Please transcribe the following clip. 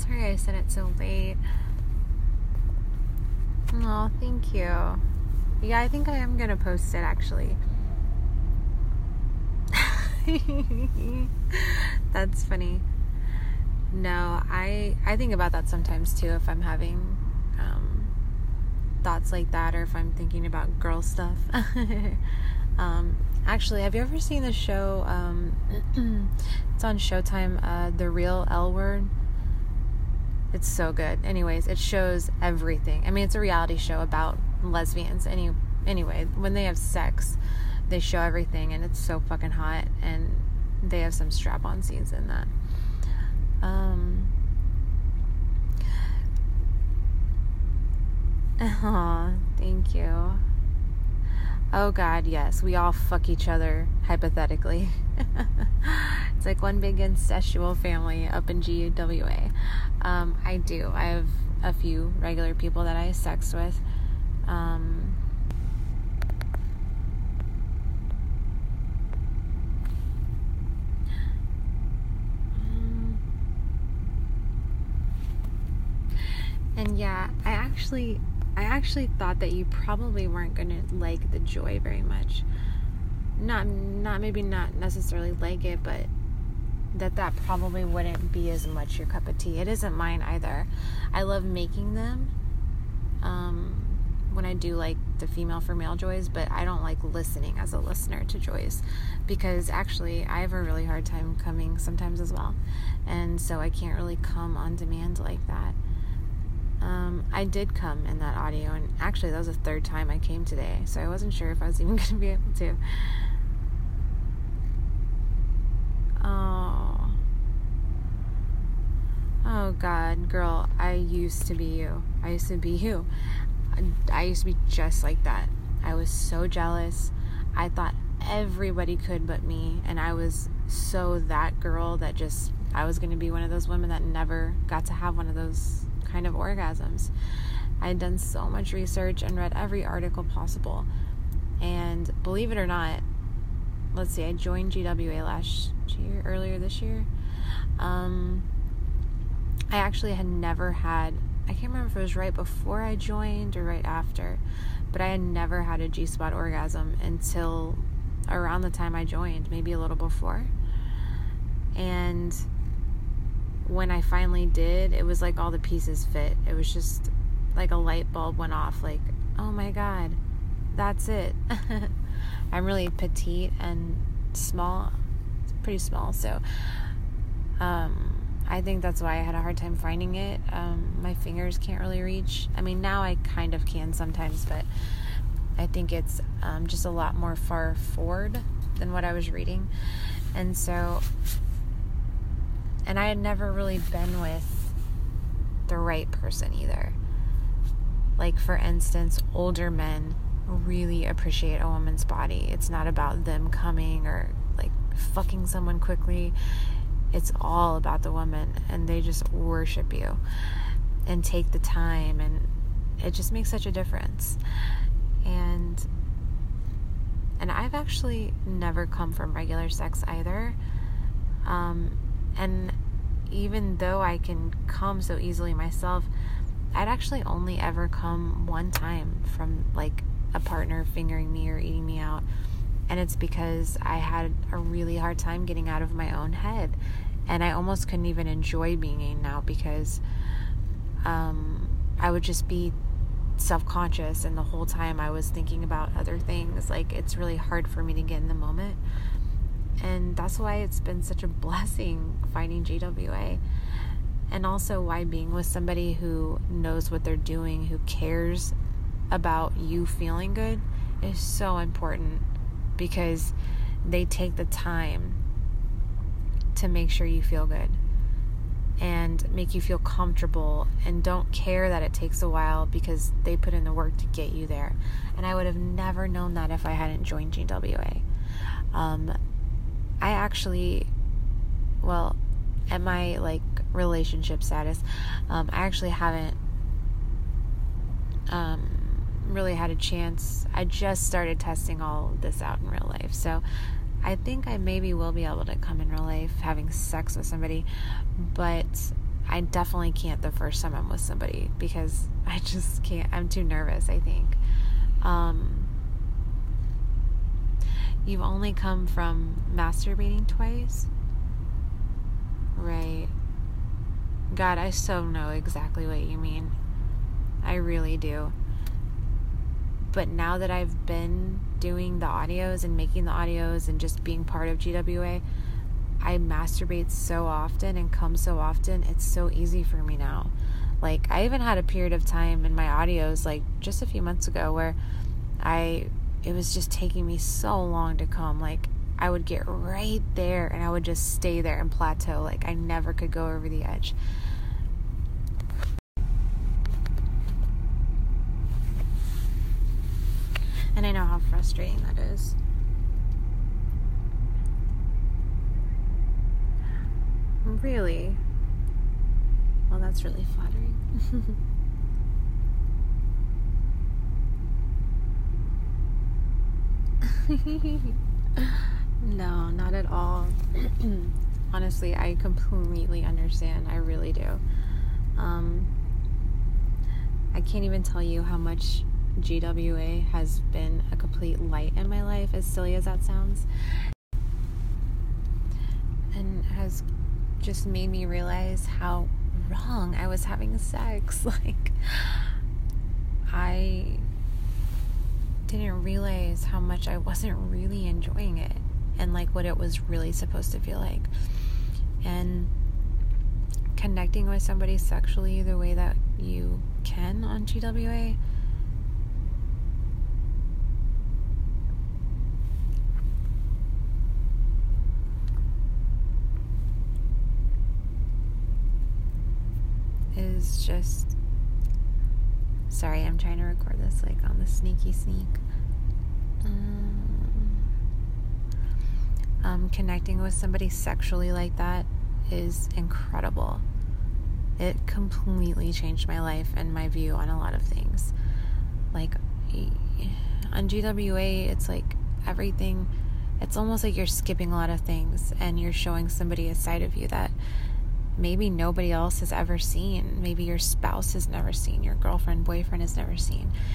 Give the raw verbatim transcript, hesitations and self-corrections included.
Sorry I sent it so late. Oh, thank you. Yeah, I think I am going to post it, actually. That's funny. No, I I think about that sometimes, too, if I'm having um, thoughts like that, or if I'm thinking about girl stuff. um, actually, have you ever seen the show, um, it's on Showtime, uh, The Real L Word? It's so good. Anyways, it shows everything. I mean, it's a reality show about lesbians. Any, anyway, when they have sex, they show everything, and it's so fucking hot, and they have some strap-on scenes in that. Um, aw, thank you. Oh God, yes, we all fuck each other, hypothetically. It's like one big incestual family up in G W A. Um, I do. I have a few regular people that I sex with. Um, and yeah, I actually... I actually thought that you probably weren't going to like the Joy very much. Not, not maybe not necessarily like it, but that that probably wouldn't be as much your cup of tea. It isn't mine either. I love making them um, when I do like the female for male Joys, but I don't like listening as a listener to Joys, because actually I have a really hard time coming sometimes as well, and so I can't really come on demand like that. Um, I did come in that audio, and actually that was the third time I came today, so I wasn't sure if I was even going to be able to. Oh. Oh God, girl, I used to be you. I used to be you. I used to be just like that. I was so jealous. I thought everybody could but me, and I was so that girl that just, I was going to be one of those women that never got to have one of those kind of orgasms. I had done so much research and read every article possible, and believe it or not, let's see, I joined G W A last year, earlier this year. Um, I actually had never had, I can't remember if it was right before I joined or right after, but I had never had a G-spot orgasm until around the time I joined, maybe a little before. And when I finally did, it was like all the pieces fit. It was just like a light bulb went off, like, oh my God, that's it. I'm really petite and small, pretty small, so um, I think that's why I had a hard time finding it. Um, my fingers can't really reach. I mean, now I kind of can sometimes, but I think it's um, just a lot more far forward than what I was reading. And so, and I had never really been with the right person either. Like, for instance, older men really appreciate a woman's body. It's not about them coming or like fucking someone quickly. It's all about the woman, and they just worship you and take the time, and it just makes such a difference. And and I've actually never come from regular sex either. Um, and even though I can come so easily myself, I'd actually only ever come one time from like a partner fingering me or eating me out. And it's because I had a really hard time getting out of my own head. And I almost couldn't even enjoy being eaten out because um, I would just be self-conscious, and the whole time I was thinking about other things. Like, it's really hard for me to get in the moment. And that's why it's been such a blessing finding G W A. And also why being with somebody who knows what they're doing, who cares about you feeling good, is so important, because they take the time to make sure you feel good and make you feel comfortable, and don't care that it takes a while because they put in the work to get you there. And I would have never known that if I hadn't joined G W A. Um, I actually, well, at my like relationship status, um, I actually haven't um, really had a chance. I just started testing all of this out in real life, so I think I maybe will be able to come in real life having sex with somebody, but I definitely can't the first time I'm with somebody because I just can't. I'm too nervous, I think. Um, you've only come from masturbating twice? Right. God, I so know exactly what you mean. I really do. But now that I've been doing the audios and making the audios and just being part of G W A, I masturbate so often and come so often. It's so easy for me now. Like, I even had a period of time in my audios, like just a few months ago, where I, it was just taking me so long to come. Like, I would get right there and I would just stay there and plateau. Like, I never could go over the edge. And I know how frustrating that is. Really? Well, that's really flattering. No, not at all. Honestly, I completely understand. I really do. Um, I can't even tell you how much G W A has been a complete light in my life, as silly as that sounds, and has just made me realize how wrong I was having sex. Like, I didn't realize how much I wasn't really enjoying it and like what it was really supposed to feel like. And connecting with somebody sexually the way that you can on G W A, is just, sorry, I'm trying to record this like on the sneaky sneak. Um, um, connecting with somebody sexually like that is incredible. It completely changed my life and my view on a lot of things. Like, on G W A, it's like everything, it's almost like you're skipping a lot of things and you're showing somebody a side of you that maybe nobody else has ever seen. Maybe your spouse has never seen, your girlfriend, boyfriend has never seen.